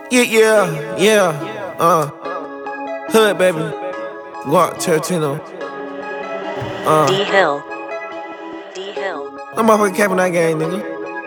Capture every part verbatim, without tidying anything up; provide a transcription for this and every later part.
Yeah, yeah, yeah. Uh, hood, baby. Go out, Tarantino. Uh, D Hill. D Hill. I'm motherfucking capping that game, nigga.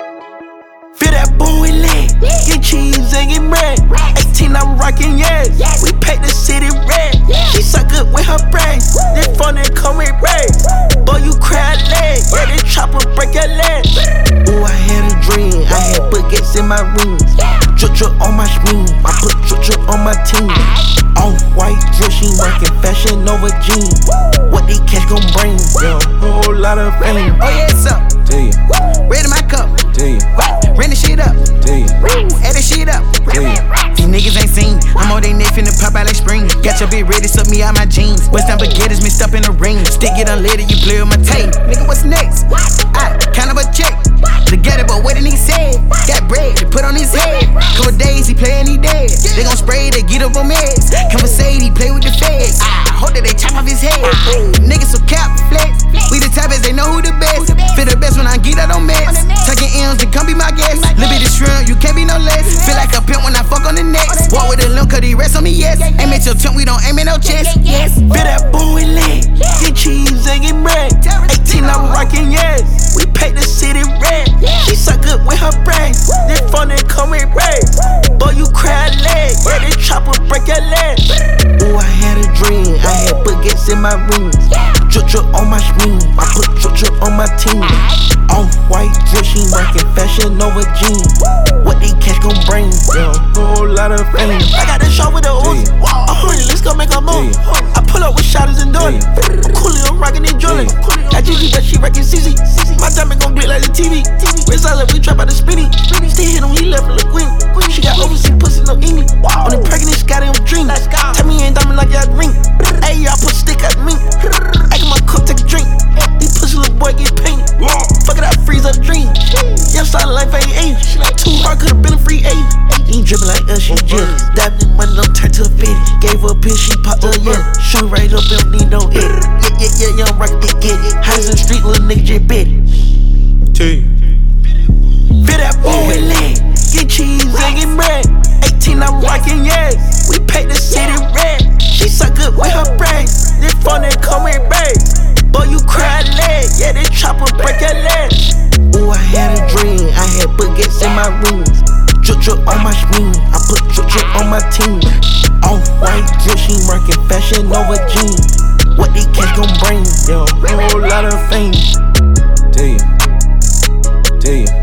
Feel that boy lit. Get cheese and get bread. eighteen, I'm rockin' yes. We paint the city red. She suck good with her brains. This phone that come with rays. Boy, you cry leg. Yeah, this chopper break your legs. Ooh, I had a dream. I had buckets in my rings. Drip drip on my screen. I put drip drip on my team. Off-white drip, she working fashion over jeans. What they catch gon' bring? Yeah, a whole lot of fame. Oh yeah, it's up. Do you? Ready my cup. Do you? Ran the shit up. Do you? Add the shit up. Do you? These niggas ain't seen. I'm on they neck finna pop out like spring. Got your bitch ready, suck me out my jeans. West Ham baguettes mixed up in the ring. Stick it unleaded, you play with my tape. Nigga, what's next? I count up a check. Together, but what did he say? Got bread to put on his head. Couple days he play and he dead. They gon' spray to get up on meds. Conversate, he play with the feds. I hope that they chop off his head. Niggas so cap flex. We the type as they know who the best. Feel the best when I get out on meds. Tucking M's and come be my guest. Little bit of shrimp, you can't be no less. Feel like a pimp when I fuck on the next. Walk with a limp, cause he rest on me, yes. Aim at your tent, we don't aim at no chest. Yes. Feel that boy lit. Get cheese and get bread. eighteen, I'm rockin' yes. We paint the city red. She suck good with her brains. This phone that come with rays. Boy, you cry leg. Yeah, this chopper break your legs. Ooh, I had a dream. I had buckets in my rings. Drip drip on my screen. I put drip drip on my team. Off-white drip, she working fashion over jeans. What they catch gon' bring? Yeah, a whole lot of fame. I got the shot with the Uzi. A hundred, let's go make a move. I pull up with shotters and dollars. Cooley, I'm rockin' and drilling. Got Gigi, but she wreckin' C Z. My diamond gon' glitz like the T V. Wrist out like we trap out the spinny. Still hit him, he left and look green. She got overseas pussy, no English. On the pregnant, she got it on dream. Tell me you ain't diamond like y'all ring. Ayy, I put stick at me. I get my cup, take a drink. These pussy little boy get painted. Fuck it, I freeze up dream. Yeah, started life ain't age. Too hard, could've been a free age. Ain't drippin' like us, she jealous. Dabbed in money, don't turn to a fitty. Gave her a pill, she popped her yellow. Shoot right up, don't need no edit. Yeah, yeah, yeah, young rock, they get it. Hot as a street, little nigga, just bet it. T. Feel that boy lit. Get cheese and get bread. eighteen, I'm rockin' yes. We paint the city red. She suck good with her brains. This phone that come with rays. Boy, you cry leg. Yeah, this chopper break your legs. Ooh, I had a dream. I had buckets in my rings. Drip drip on my screen. I put drip drip on my team. Off-white drip, she working fashion over jeans. What they catch gon' bring? Yo, a whole lot of fame. Do you? Do you?